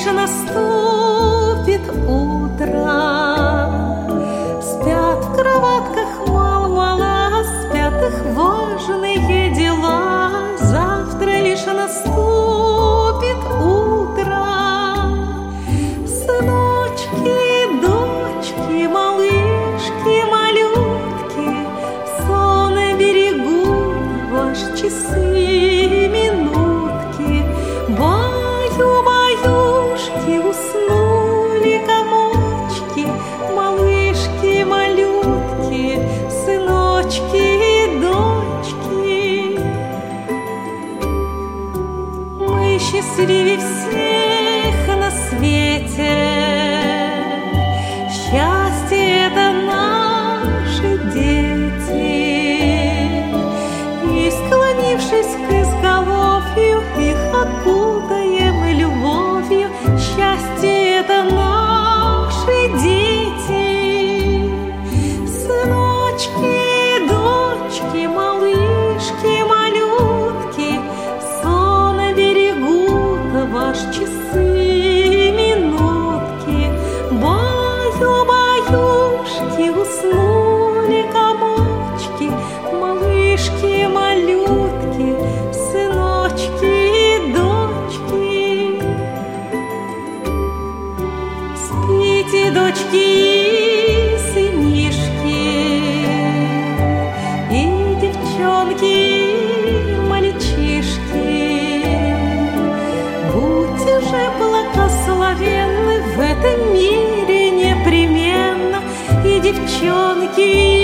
лишь наступит утро. Спят в кроватках мало-мало, спят их важные дела. Завтра лишь наступит утро. Сыночки, дочки, малышки, малютки, в сон берегут ваш часы и минутки. Баю-баюшки, уснули комочки, малышки, малютки, сыночки и дочки. Мы счастливее всех на свете. Счастье — это наши дети. И, склонившись к изголовью, их окутаем любовью. Счастье — это наши дети. Сыночки, дочки, малышки, малютки, сон берегут ваш часы и минутки. Баю-баюшки, уснули комочки, малышки, малютки, сыночки и дочки. Спите, дочки и сынишки, и девчонки, и мальчишки. Будьте же благословенны в этом мире непременно, и девчонки,